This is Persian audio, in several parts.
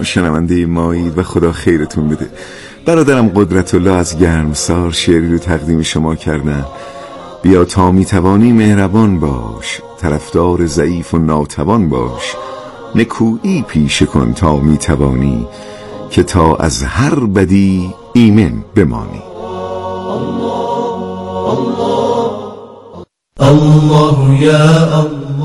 شنونده مایید و خدا خیرتون بده. برادرم قدرت الله از گرمسار شعری رو تقدیم شما کردن. بیا تا میتوانی مهربان باش، طرفدار ضعیف و ناتوان باش، نکویی پیشه کن تا میتوانی، که تا از هر بدی ایمن بمانی. الله یا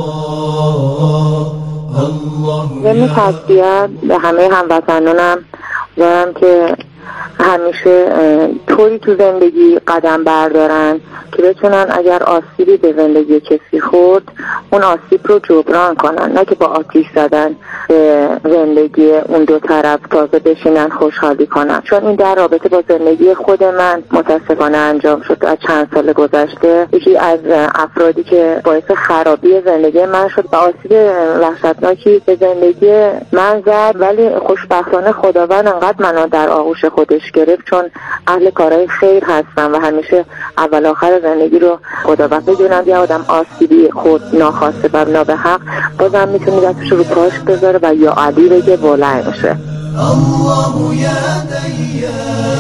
الله. تسلیت به همه هموطنانم دارم که همیشه طوری تو زندگی قدم بردارن که بتونن اگر آسیبی به زندگی کسی خورد اون آسیب رو جبران کنن، نه که با آتیش زدن به زندگی اون دو طرف تازه بشینن خوشحالی کنن. چون این در رابطه با زندگی خود من متاسفانه انجام شد. از چند سال گذشته یکی از افرادی که باعث خرابی زندگی من شد و آسیب وحشتناکی به زندگی من زد، ولی خوشبختانه خداوند انقدر منو در آغوش خودش گرفت، چون اهل کارهای خیر هستم و همیشه اول آخر زندگی رو خداوند بدونم یه آدم آسیبی خود ناخواسته و نابحق بازم میتونه دستش رو پاش بذاره و یا علی بگه بلند میشه. الله یا دیان،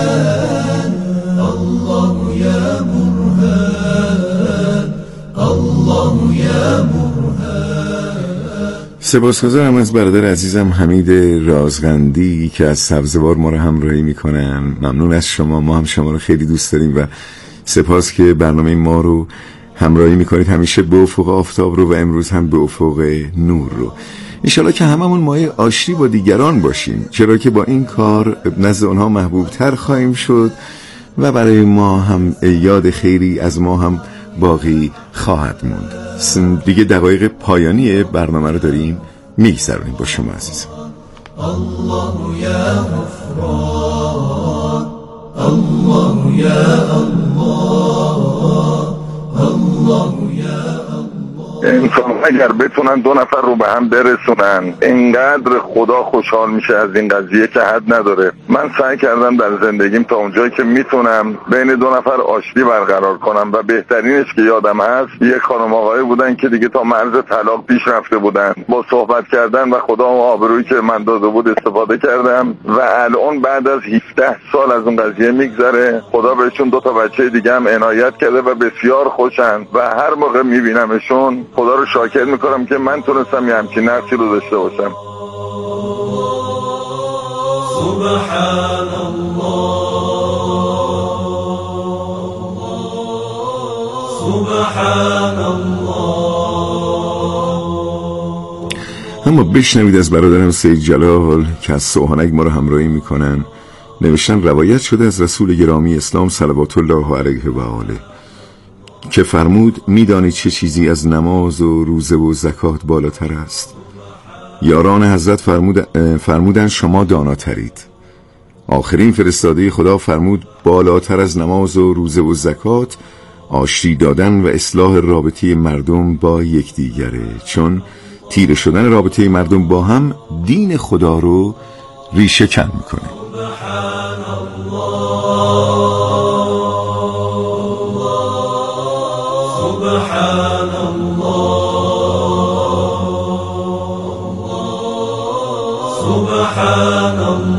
الله یا برهان، الله یا برهان. سپاسگزارم از برادر عزیزم حمید رازغندی که از سبزوار ما رو همراهی میکنن. ممنون از شما، ما هم شما رو خیلی دوست داریم و سپاس که برنامه ما رو همراهی میکنید، همیشه به افق آفتاب رو و امروز هم به افق نور رو. انشالله که هممون مایه آشتی با دیگران باشیم، چرا که با این کار نزد اونها محبوب تر خواهیم شد و برای ما هم یاد خیری از ما هم باقی خواهد موند. دیگه دقایق پایانی برنامه رو داریم میگذرونیم با شما عزیزم. الله یا غفران، الله یا الله، الله یا انسان اگر بتونن دو نفر رو به هم برسونن اینقدر خدا خوشحال میشه از این قضیه که حد نداره. من سعی کردم در زندگیم تا اونجایی که میتونم بین دو نفر آشتی برقرار کنم و بهترینش که یادم هست یک خانم آقایی بودن که دیگه تا مرز طلاق پیش رفته بودن. با صحبت کردن و خدا و آبرویی که من داده بود استفاده کردم و الان بعد از 17 سال از اون قضیه میگذره. خدا بهشون 2 تا بچه دیگه هم عنایت کرده و بسیار خوشن و هر موقع میبینمشون خدا رو شاکر میکنم که من تونستم یه همچین نفسی رو داشته باشم. سبحان الله، سبحان الله. اما بشنوید از برادرم سید جلال که از سوهانک ما رو همراهی میکنن. نوشتن روایت شده از رسول گرامی اسلام صلوات الله علیه و آله که فرمود میدانید چه چیزی از نماز و روزه و زکات بالاتر است؟ یاران حضرت فرمودن شما داناترید. آخرین فرستاده خدا فرمود بالاتر از نماز و روزه و زکات آشتی دادن و اصلاح رابطه مردم با یکدیگره، چون تیره شدن رابطه مردم با هم دین خدا رو ریشه کن میکنه. سبحان الله، سبحان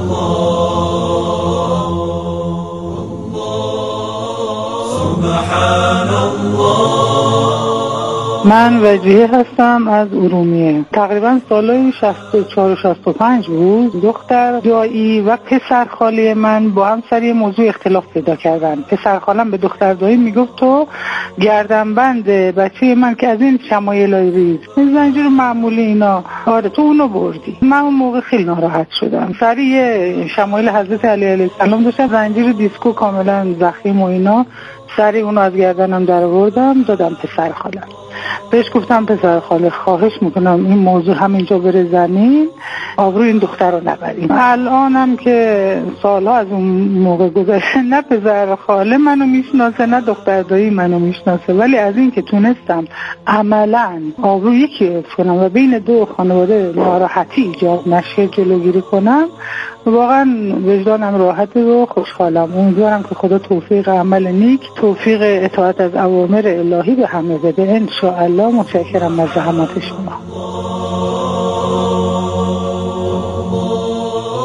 الله، سبحان الله. من وجیه هستم از ارومیه. تقریبا سالای 64 و 65 بود. دختر دایی و پسر خاله من با هم سر یه موضوع اختلاف پیدا کردن. پسر خالم به دختر دایی میگفت تو گردنبند بچه من که از این شمایلای ریز این زنجیر معمولی اینا، آره تو اونو بردی. من اون موقع خیلی ناراحت شدم. سر یه شمایل حضرت علی علیه السلام داشتم، زنجیر دیسکو کاملا ضخیم و اینا، سری اونو از گردنم در آوردم دادم پسر خالم. بهش گفتم پسر خاله خواهش میکنم این موضوع همینجا بره زمین، آبروی این دختر رو نبریم. الانم که سالها از اون موقع گذشته نه پسر خاله منو میشناسه نه دختر دایی منو میشناسه، ولی از این که تونستم عملا آبروی یکی حفظ کنم و بین دو خانواده ناراحتی ایجاد نشه جلوگیری کنم، واقعا وجدانم راحت و خوشحالم. امیدوارم که خدا توفیق عمل نیک، توفیق اطاعت از اوامر الهی به همه بده ان شاء الله. متشکرم از زحمات شما.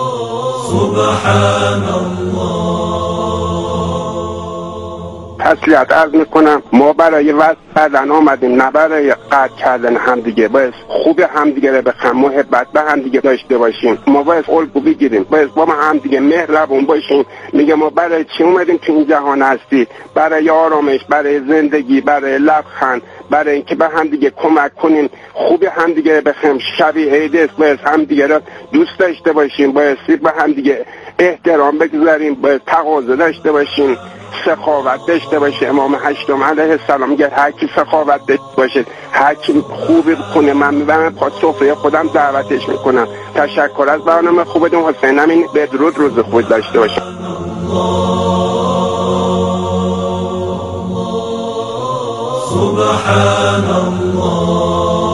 سبحان الله. تسلیت عرض میکنم ما برای وصل کردن آمدیم، نه برای قطع کردن همدیگه. باید خوب همدیگه رو بخوام، محبت به همدیگه داشته باشیم. ما باید الگو بگیریم، باید با همدیگه مهربون باشیم. میگه ما برای چی اومدیم تو این جهان هستی؟ برای آرامش، برای زندگی، برای لبخند، برای اینکه به همدیگه کمک کنیم، خوب همدیگه رو بخوام. شبیه عید است، باید همدیگه رو دوست داشته باشیم، باید به همدیگه احترام بگذاریم، باید تقاضا داشته باشیم، سخاوت داشته باشه. امام هشتم علیه السلام میگه هر کی سخاوت داشته باشه، هر کی خوبی کنه، من میبرم پا سفره خودم دعوتش میکنم. تشکر از برنامه خوبتون. حسین امین، بدرود، روز خوش داشته باشه. سبحان الله.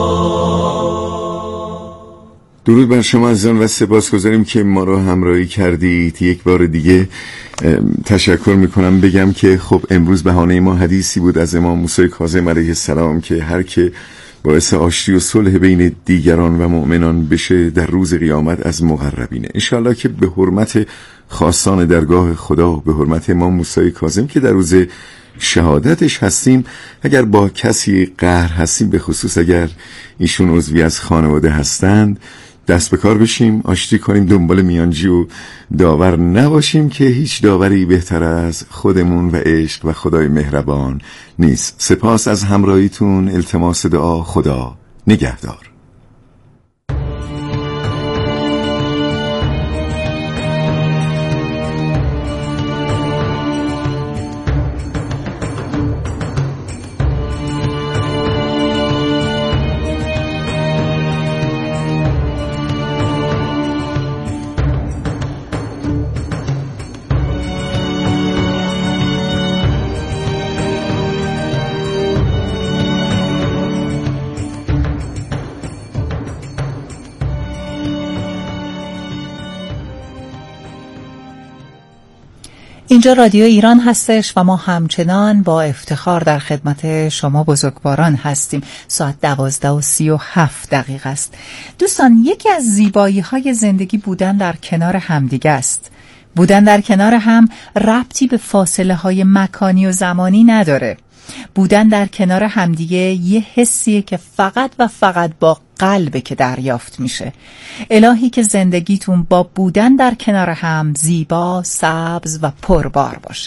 درود بر شما عزیزان و سپاسگزاریم که ما رو همراهی کردید. یک بار دیگه تشکر میکنم. بگم که خب امروز بهانه ما حدیثی بود از امام موسی کاظم علیه السلام که هر که باعث آشتی و صلح بین دیگران و مؤمنان بشه در روز قیامت از مقربینه. انشاءالله که به حرمت خواستان درگاه خدا، به حرمت امام موسی کاظم که در روز شهادتش هستیم، اگر با کسی قهر هستیم، به خصوص اگر ایشون عضوی از خانواده هستند، دست به کار بشیم، آشتی کنیم، دنبال میانجی و داور نباشیم که هیچ داوری بهتر از خودمون و عشق و خدای مهربان نیست. سپاس از همراهیتون. التماس دعا. خدا نگهدار. اینجا رادیو ایران هستش و ما همچنان با افتخار در خدمت شما بزرگواران هستیم. ساعت 12:37 است. دوستان، یکی از زیبایی‌های زندگی بودن در کنار همدیگه است. بودن در کنار هم ربطی به فاصله‌های مکانی و زمانی نداره. بودن در کنار همدیگه یه حسیه که فقط و فقط با قلبه که دریافت میشه. الهی که زندگیتون با بودن در کنار هم زیبا، سبز و پربار باشه.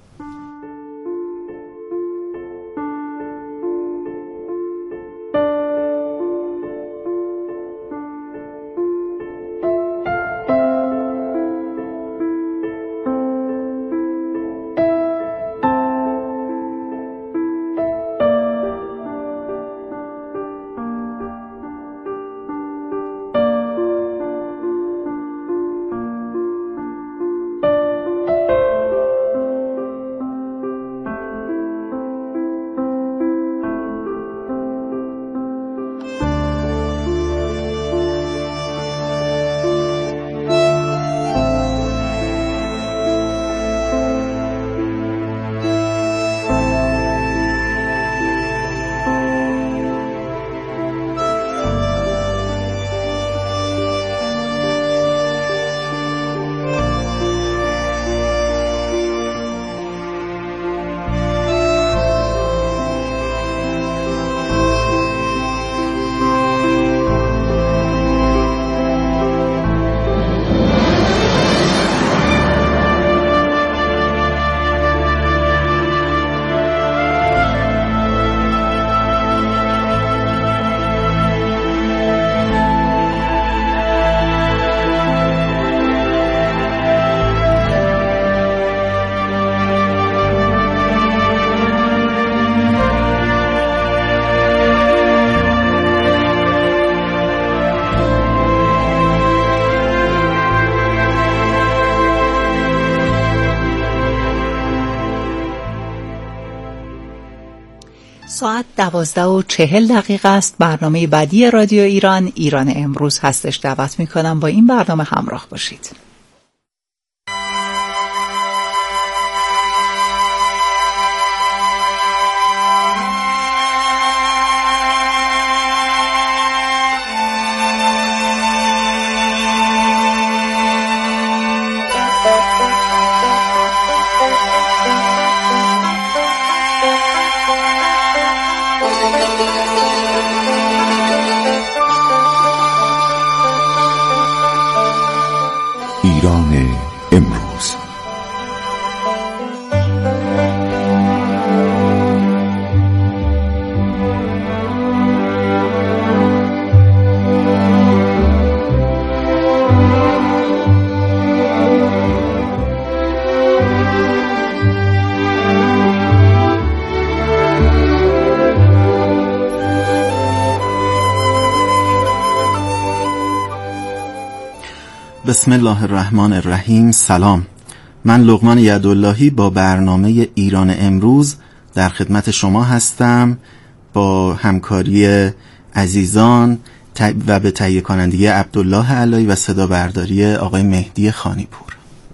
ساعت 12:40 است. برنامه بعدی رادیو ایران، ایران امروز هستش. دعوت میکنم با این برنامه همراه باشید. ایران امروز. بسم الله الرحمن الرحیم. سلام، من لقمان یداللهی با برنامه ایران امروز در خدمت شما هستم با همکاری عزیزان و به تهیه کنندگی عبدالله علایی و صدا برداری آقای مهدی خانیپور.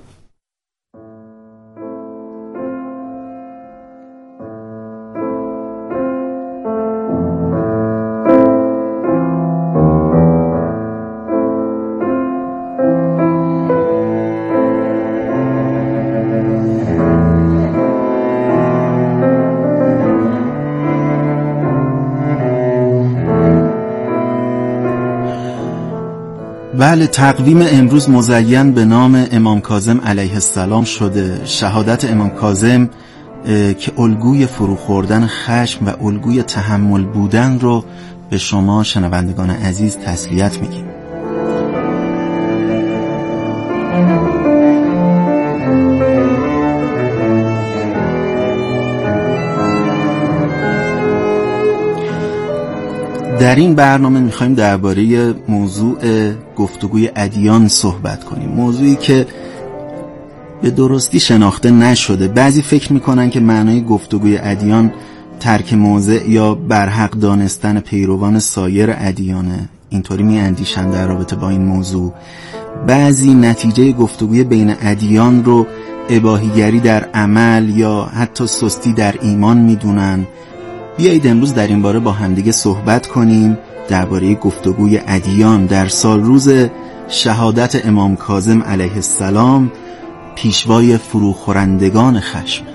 بله، تقویم امروز مزین به نام امام کاظم علیه السلام شده. شهادت امام کاظم که الگوی فرو خوردن خشم و الگوی تحمل بودن رو به شما شنوندگان عزیز تسلیت میگیم. در این برنامه میخوایم درباره موضوع گفتگوی ادیان صحبت کنیم، موضوعی که به درستی شناخته نشده. بعضی فکر میکنن که معنای گفتگوی ادیان ترک موضع یا برحق دانستن پیروان سایر ادیانه، اینطوری میاندیشن در رابطه با این موضوع. بعضی نتیجه گفتگوی بین ادیان رو اباحیگری در عمل یا حتی سستی در ایمان میدونن. بیایید امروز در این باره با همدیگه صحبت کنیم درباره گفتگوی ادیان در سال روز شهادت امام کاظم علیه السلام، پیشوای فروخورندگان خشم.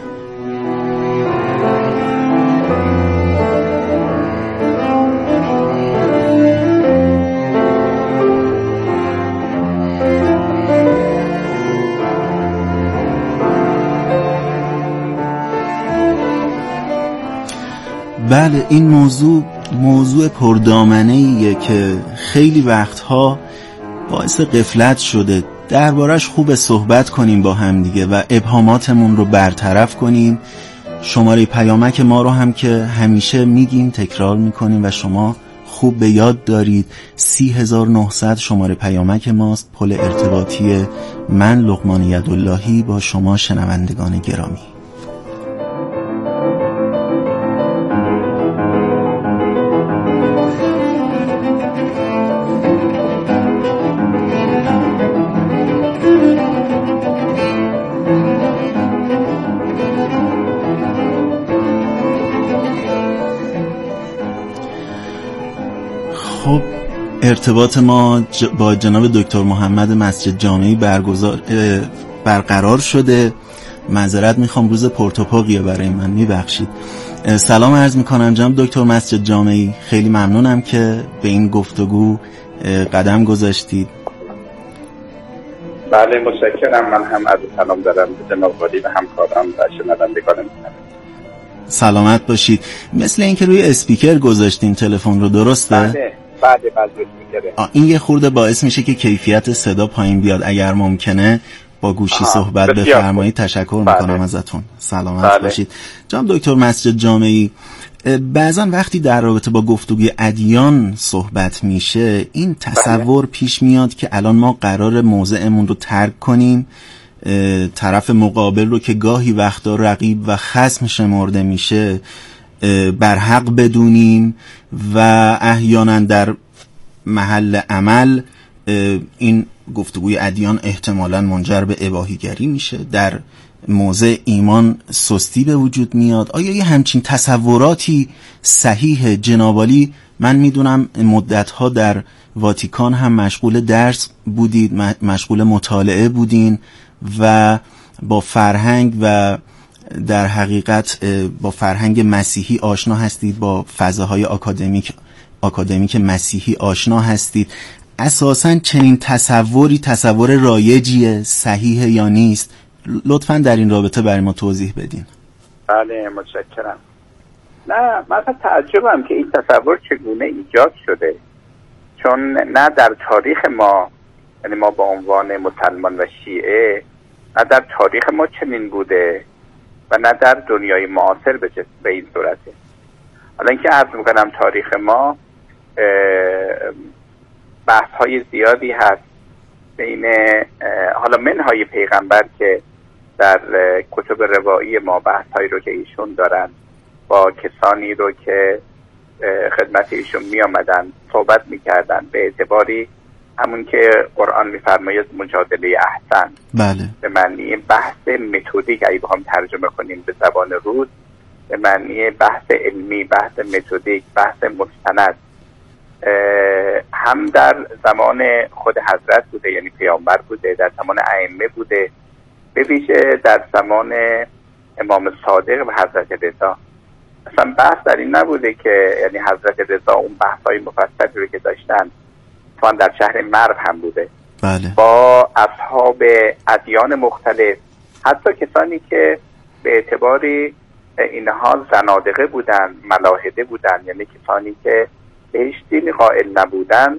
بله، این موضوع پردامنه‌ایه که خیلی وقتها باعث غفلت شده. دربارش خوب صحبت کنیم با هم دیگه و ابهاماتمون رو برطرف کنیم. شماره پیامک ما رو هم که همیشه میگیم تکرار میکنیم و شما خوب به یاد دارید، 30900 شماره پیامک ماست، پل ارتباطی من لقمان یداللهی با شما شنوندگان گرامی. خب، ارتباط ما با جناب دکتر محمد مسجد جامعی برقرار شده. معذرت میخوام، روز پرتوپاقیه برای من، میبخشید. سلام عرض میکنم جناب دکتر مسجد جامعی، خیلی ممنونم که به این گفتگو قدم گذاشتید. بله، متشکرم. من هم از سلام دارم به جناب عالی و همکاران و شنوندگان. سلامت باشید. مثل اینکه روی اسپیکر گذاشتین تلفن رو، درسته؟ بله. این یه خورده باعث میشه که کیفیت صدا پایین بیاد. اگر ممکنه با گوشی صحبت بفرمایید. تشکر میکنم ازتون. سلامت باشید. جناب دکتر مسجد جامعی، بعضا وقتی در رابطه با گفتگوی ادیان صحبت میشه این تصور پیش میاد که الان ما قرار موضعمون رو ترک کنیم، طرف مقابل رو که گاهی وقتا رقیب و خصم شمرده میشه برحق بدونیم و احیانا در محل عمل این گفتگوی ادیان احتمالاً منجر به اباحیگری میشه، در موضع ایمان سستی به وجود میاد. آیا یه همچین تصوراتی صحیح جناب عالی؟ من میدونم مدتها در واتیکان هم مشغول درس بودید، مشغول مطالعه بودین و با فرهنگ و در حقیقت با فرهنگ مسیحی آشنا هستید، با فضاهای آکادمیک مسیحی آشنا هستید. اساساً چنین تصوری تصور رایجیه، صحیحه یا نیست؟ لطفاً در این رابطه برای ما توضیح بدین. بله متشکرم. نه مثلا تعجبم که این تصور چگونه ایجاد شده، چون نه در تاریخ ما، یعنی ما به عنوان مسلمان و شیعه، نه در تاریخ ما چنین بوده و نه در دنیای معاصر به این صورته. حالا اینکه عرض میکنم تاریخ ما بحث های زیادی هست بین حالا منهای پیغمبر که در کتب روایی ما بحث هایی رو که ایشون دارن با کسانی رو که خدمت ایشون می آمدن صحبت می کردن، به اعتباری همون که قرآن می فرماید مجادله احسن، بله، به معنی بحث متدیک، اگه بخوام ترجمه کنیم به زبان روز به معنی بحث علمی، بحث متدیک، بحث مستند، هم در زمان خود حضرت بوده، یعنی پیامبر بوده، در زمان ائمه بوده، به ویژه در زمان امام صادق و حضرت رضا. اصلا بحث در این نبوده که یعنی حضرت رضا اون بحث‌های مفصلی رو که داشتن توان در شهر مرو هم بوده، بله، با اصحاب ادیان مختلف، حتی کسانی که به اعتباری اینها زنادقه بودن، ملاحده بودن، یعنی کسانی که به هیچ دینی قائل نبودن،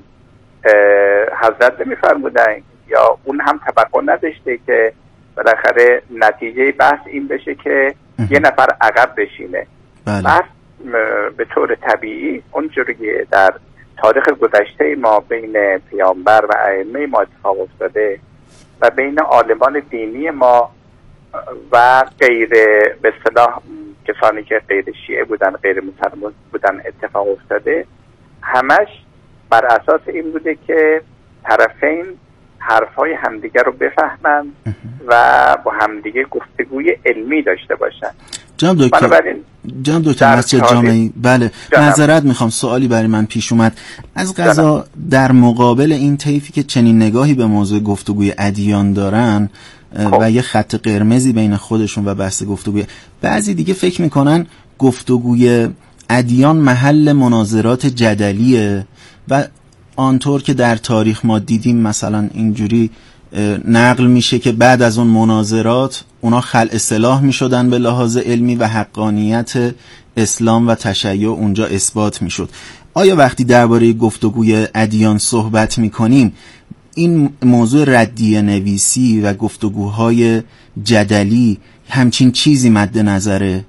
حضرت نمی‌فرمودن یا اون هم توقع نداشته که بالاخره نتیجه بحث این بشه که یه نفر عقب بشینه. بله. بحث به طور طبیعی اونجوری که در تاریخ گذشته ما بین پیامبر و ائمه ما اتفاق افتاده و بین عالمان دینی ما و غیر به اصطلاح کسانی که غیر شیعه بودن، غیر مسلمان بودن اتفاق افتاده، همش بر اساس این بوده که طرفین حرفای همدیگر رو بفهمن و با همدیگه گفتگوی علمی داشته باشن. جناب دکتر مسجد جامعی، بله، معذرت میخوام، سوالی برای من پیش اومد. از قضا در مقابل این طیفی که چنین نگاهی به موضوع گفتگوی ادیان دارن و یه خط قرمزی بین خودشون و بحث گفتگوی، بعضی دیگه فکر میکنن گفتگوی ادیان محل مناظرات جدلیه و آنطور که در تاریخ ما دیدیم مثلا اینجوری نقل میشه که بعد از اون مناظرات اونا خلع سلاح میشدن به لحاظ علمی و حقانیت اسلام و تشیع اونجا اثبات میشد. آیا وقتی درباره گفتگوی ادیان صحبت میکنیم این موضوع ردیه نویسی و گفتگوهای جدلی همچین چیزی مد نظره؟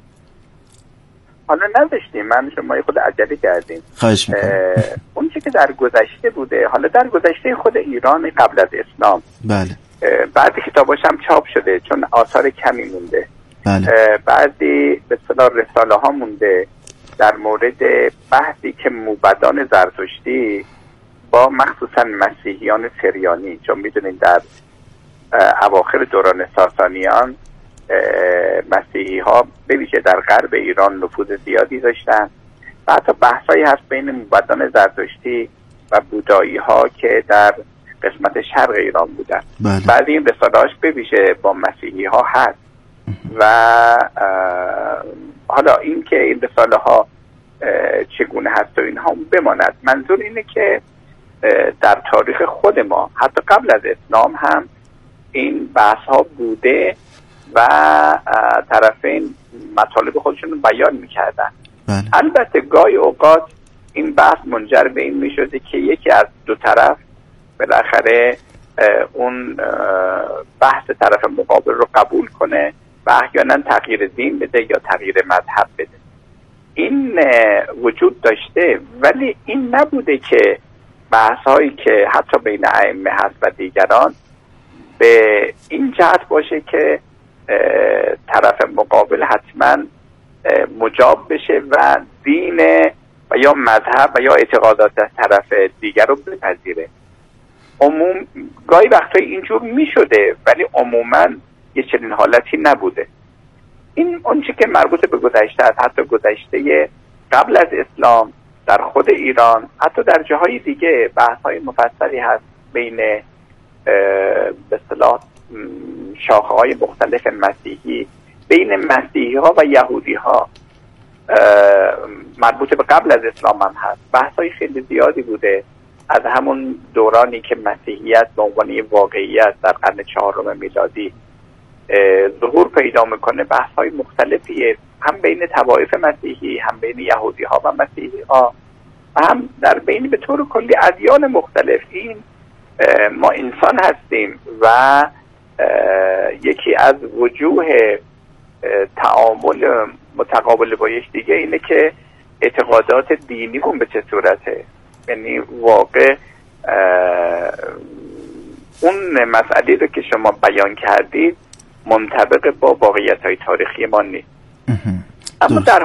حالا نداشتیم، من شما خود عجله کردیم. خواهش میکنم. اون چی که در گذشته بوده، حالا در گذشته خود ایران قبل از اسلام، بله، بعضی کتاباش هم چاپ شده چون آثار کمی مونده، بله، بعضی به اصطلاح رساله ها مونده در مورد بحثی که موبدان زرتشتی با مخصوصا مسیحیان سریانی، چون میدونین در اواخر دوران ساسانیان مسیحی ها به ویژه در غرب ایران نفوذ زیادی داشتن و حتی بحثایی هست بین موبدان زرتشتی و بودایی ها که در قسمت شرق ایران بودن. بله. بعد این رساله‌اش به ویژه با مسیحی ها هست و حالا این که این رساله ها چگونه هست و اینها بماند، منظور اینه که در تاریخ خود ما حتی قبل از اسلام هم این بحث ها بوده و طرفین مطالب خودشون رو بیان میکردن. بله. البته گاهی اوقات این بحث منجر به این میشده که یکی از دو طرف بالاخره اون بحث طرف مقابل رو قبول کنه و احیانا تغییر دین بده یا تغییر مذهب بده. این وجود داشته، ولی این نبوده که بحث هایی که حتی بین ائمه هست و دیگران به این جهت باشه که طرف مقابل حتما مجاب بشه و دین و یا مذهب و یا اعتقادات طرف دیگر رو بپذیره. گاهی وقتایی اینجور می شده ولی عموما یه چنین حالتی نبوده. این اون چی که مربوط به گذشته است، حتی گذشته قبل از اسلام در خود ایران، حتی در جاهای دیگه بحث‌های مفصلی هست بین به اصطلاح شاخه‌های مختلف مسیحی، بین مسیحی‌ها و یهودی‌ها، مربوط به قبل از اسلام هم هست. بحث‌های خیلی زیادی بوده از همون دورانی که مسیحیت به عنوان واقعیت در قرن 4 میلادی ظهور پیدا میکنه، بحث‌های مختلفیه، هم بین طوایف مسیحی، هم بین یهودی ها و مسیحی ها، و هم در بین به طور کلی ادیان مختلف. این ما انسان هستیم و یکی از وجوه تعامل متقابل با یکدیگه اینه که اعتقادات دینیمون به چه صورته. یعنی واقع اون مسئله رو که شما بیان کردید منطبق با واقعیت‌های تاریخی ما نیست. اما در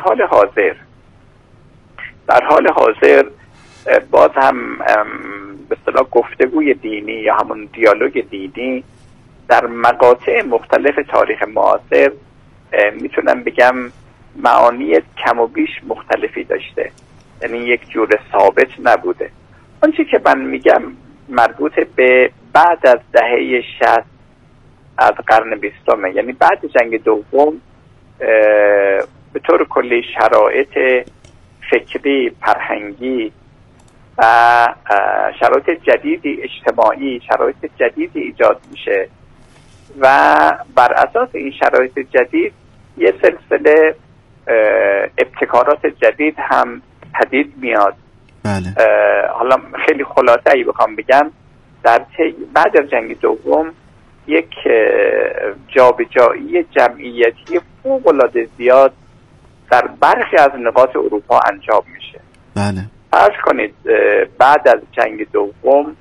حال حاضر باز هم به اصطلاح گفتگوی دینی یا همون دیالوگ دینی در مقاطع مختلف تاریخ معاصر میتونم بگم معانی کم و بیش مختلفی داشته، یعنی یک جور ثابت نبوده. آنچه که من میگم مربوط به بعد از دهه 60 از قرن 20، یعنی بعد جنگ دوم به طور کلی شرایط فکری، فرهنگی و شرایط جدیدی اجتماعی، شرایط جدیدی ایجاد میشه و بر اساس این شرایط جدید یه سلسله ابتکارات جدید هم پدید میاد. بله. حالا خیلی خلاصه ای بخوام بگم، بعد از جنگ دوم یک جابجایی جمعیتی فوق‌العاده زیاد در برخی از نقاط اروپا انجام میشه. بله. فرض کنید بعد از جنگ دوم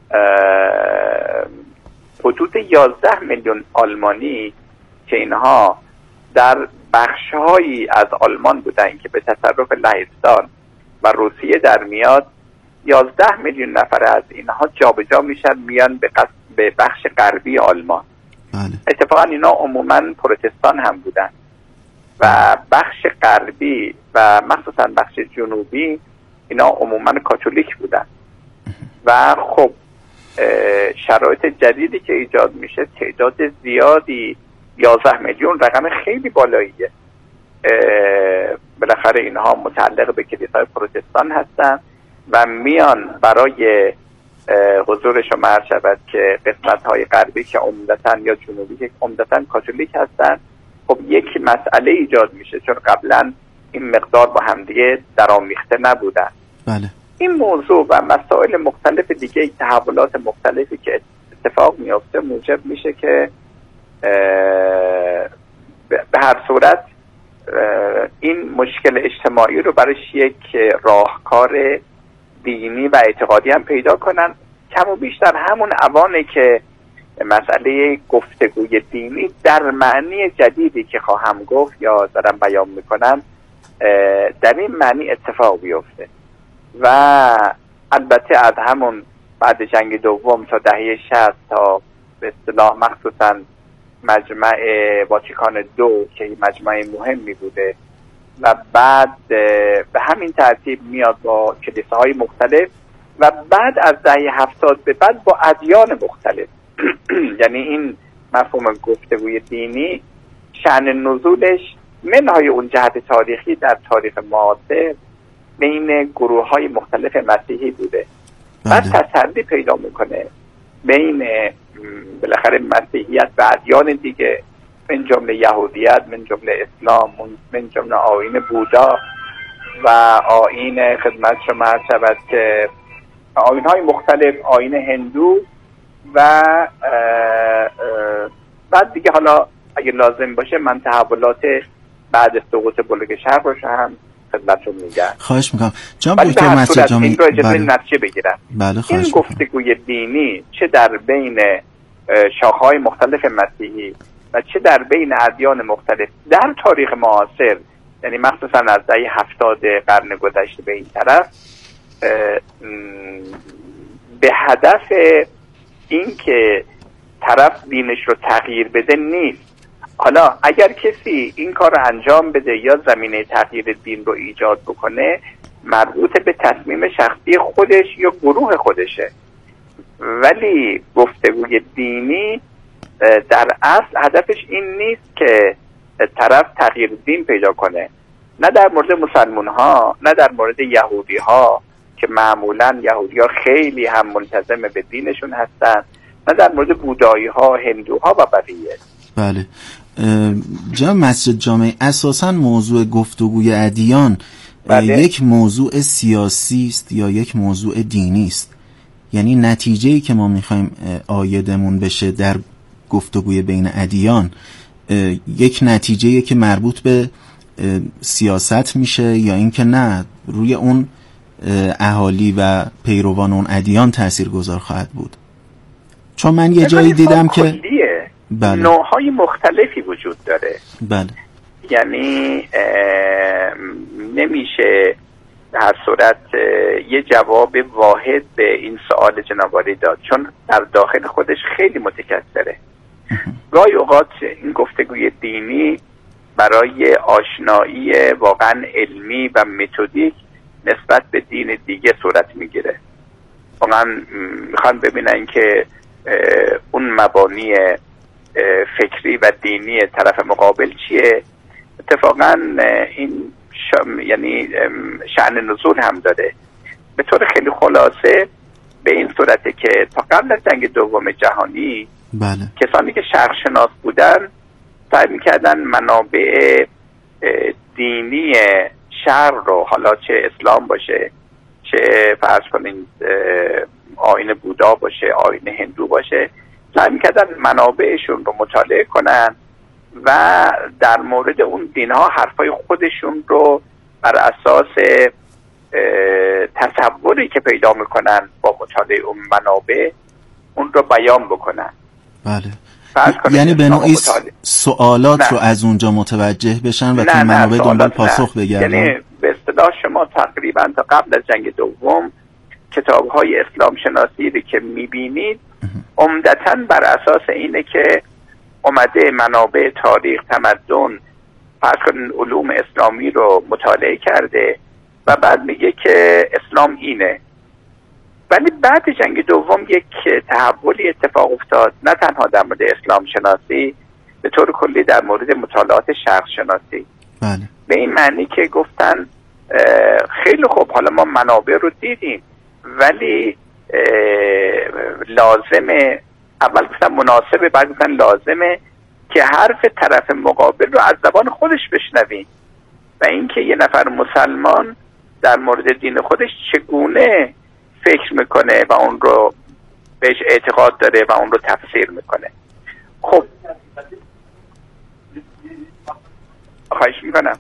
حدود 11 میلیون آلمانی که اینها در بخش‌هایی از آلمان بودن که به تصرف لهستان و روسیه در میاد، 11 میلیون نفر از اینها جابجا میشن میان به بخش غربی آلمان. بله. اتفاقا اینا عموماً پروتستان هم بودن و بخش غربی و مخصوصاً بخش جنوبی اینا عموماً کاتولیک بودن و خب شرایط جدیدی که ایجاد میشه تعداد زیادی، 11 میلیون رقم خیلی بالاییه. بالاخره اینها متعلق به کلیسای پروتستان هستن و میان برای حضور شما عرض شود که قسمت‌های غربی که عمدتاً یا جنوبی که عمدتاً کاتولیک هستن، خب یک مسئله ایجاد میشه چون قبلا این مقدار با همدیگه درآمیخته نبودن. بله. این موضوع و مسائل مختلف دیگه، تحولات مختلفی که اتفاق میفته موجب میشه که به هر صورت این مشکل اجتماعی رو برایش یک راهکار دینی و اعتقادی هم پیدا کنن. کم و بیش در همون اوانه که مسئله گفتگوی دینی در معنی جدیدی که خواهم گفت یا دارم بیان میکنم در این معنی اتفاق بیفته و البته از همون بعد جنگ دوم تا دهه 60 تا به اصطلاح مخصوصا مجمع واتیکان II که مجمع مهمی بوده و بعد به همین ترتیب میاد با کلیساهای مختلف و بعد از دهه 70 به بعد با ادیان مختلف. یعنی این مفهوم گفتگوی دینی شأن نزولش منهای اون جهت تاریخی در تاریخ معاصر بین گروه‌های مختلف مسیحی بوده. بعد تسری پیدا میکنه بین بالاخره مسیحیت و ادیان دیگه، من جمله یهودیت، من جمله اسلام، من جمله آیین بودا و آیین خدمت شما عرض شود که آیین‌های مختلف، آیین هندو و بعد دیگه حالا اگه لازم باشه من تحولات بعد از سقوط بلوک شرق رو هم خدمتتون میگم. خواهش میکنم. جناب دکتر مسجد جامی، این رو اجازه نتیجه بگیرم. این گفتگوی دینی چه در بین شاخه‌های مختلف مسیحی و چه در بین ادیان مختلف در تاریخ معاصر، یعنی مخصوصا از دهه 70 قرن گذشته به این طرف، به هدف این که طرف دینش رو تغییر بده نیست. حالا اگر کسی این کار رو انجام بده یا زمینه تغییر دین رو ایجاد بکنه، مربوط به تصمیم شخصی خودش یا گروه خودشه، ولی گفتگوی دینی در اصل هدفش این نیست که طرف تغییر دین پیدا کنه، نه در مورد مسلمان ها، نه در مورد یهودی ها که معمولا یهودی‌ها خیلی هم ملتزم به دینشون هستن، نه در مورد بودایی‌ها، هندوها و بقیه. بله جناب مسجد جامعی، اساساً موضوع گفتگوی ادیان یک موضوع سیاسی است یا یک موضوع دینی است؟ یعنی نتیجه‌ای که ما می‌خوایم عایدمون بشه در گفتگوی بین ادیان یک نتیجه‌ای که مربوط به سیاست میشه یا اینکه نه روی اون اهالی و پیروان اون ادیان تاثیرگذار خواهد بود؟ چون من یه جایی دیدم که بله. نوع‌های مختلفی وجود داره. بله. یعنی نمیشه در صورت یه جواب واحد به این سوال جناب عالی داد، چون در داخل خودش خیلی متکثره. گاهی اوقات این گفتگوی دینی برای آشنایی واقعا علمی و متدیک نسبت به دین دیگه صورت میگیره. واقعا میخوان ببینن که اون مبانی فکری و دینی طرف مقابل چیه. اتفاقا این یعنی شأن نزول هم داره. به طور خیلی خلاصه به این صورته که تا قبل از جنگ دوم جهانی بله. کسانی که شرقشناس بودن سعی میکردن منابع دینی شرق رو، حالا چه اسلام باشه، چه فرض کنین آیین بودا باشه، آیین هندو باشه، سعی میکردن منابعشون رو مطالعه کنن و در مورد اون دینها حرفای خودشون رو بر اساس تصوری که پیدا میکنن با مطالعه اون منابع اون رو بیان بکنن. بله. یعنی به نوعی سوالات رو از اونجا متوجه بشن و تو منابع دنبال پاسخ بگردن. یعنی به اصطلاح شما تقریبا تا قبل از جنگ دوم کتاب‌های اسلام شناسی رو که می‌بینید عمدتاً بر اساس اینه که اومده منابع تاریخ، تمدن، فرض کنین علوم اسلامی رو مطالعه کرده و بعد میگه که اسلام اینه. ولی بعد جنگ دوم یک تحولی اتفاق افتاد، نه تنها در مورد اسلام شناسی، به طور کلی در مورد مطالعات شرق شناسی. بله. به این معنی که گفتن خیلی خوب، حالا ما منابع رو دیدیم ولی لازمه، اول گفتن مناسبه، بعد گفتن لازمه که حرف طرف مقابل رو از زبان خودش بشنویم و اینکه یه نفر مسلمان در مورد دین خودش چگونه فکر میکنه و اون رو بهش اعتقاد داره و اون رو تفسیر میکنه. خب خواهش میکنم.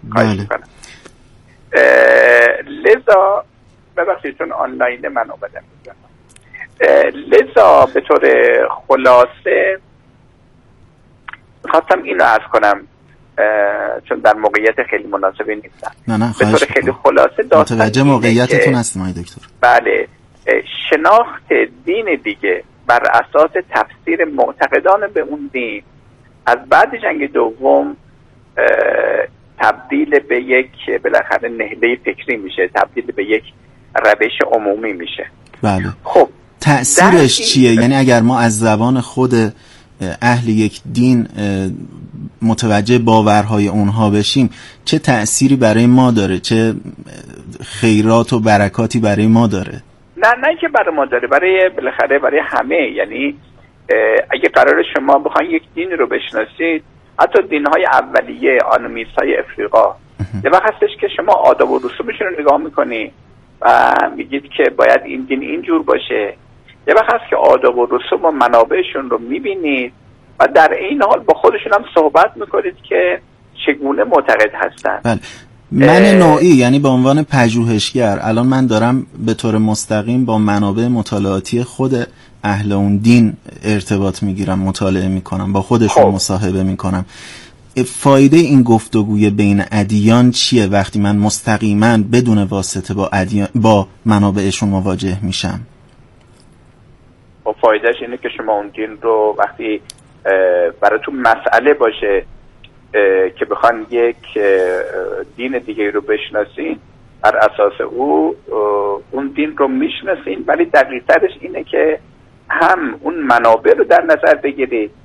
لذا ببخشید چون آنلاین من اومدم لذا به طور خلاصه خواستم اینو عرض کنم چون در موقعیت خیلی مناسبی نیستم. نه به طور خیلی خلاصه متوجه موقعیتتون هستم آقای دکتر. بله، شناخت دین دیگه بر اساس تفسیر معتقدان به اون دین از بعد جنگ دوم تبدیل به یک بالاخره نهله فکری میشه، تبدیل به یک روش عمومی میشه. بله. خب تأثیرش چیه؟ یعنی اگر ما از زبان خود اهل یک دین متوجه باورهای اونها بشیم چه تأثیری برای ما داره؟ چه خیرات و برکاتی برای ما داره؟ نه که برای ما داره، برای بالاخره برای همه. یعنی اگه قرار شما بخواید یک دین رو بشناسید، حتی دینهای اولیه آنومیس‌های افریقا، یه وقت هستش که شما آداب و رسومشون رو نگاه میکنی و میگید که باید این دین اینجور باشه. یه وقت هست که آداب و رسوم و منابعشون رو میبینید و در این حال با خودشون هم صحبت میکنید که چگونه معتقد هستن. بله. من نوعی، یعنی به عنوان پژوهشگر الان من دارم به طور مستقیم با منابع مطالعاتی خود اهل اون دین ارتباط میگیرم، مطالعه میکنم، با خودشون مصاحبه میکنم. فایده این گفتگوی بین ادیان چیه وقتی من مستقیما بدون واسطه با منابعشون مواجه میشم؟ و فایدهش اینه که شما اون دین رو وقتی براتون مسئله باشه که بخوان یک دین دیگه رو بشناسین، بر اساس اون دین رو میشناسین، ولی دقیق‌ترش اینه که هم اون منابع رو در نظر بگیرید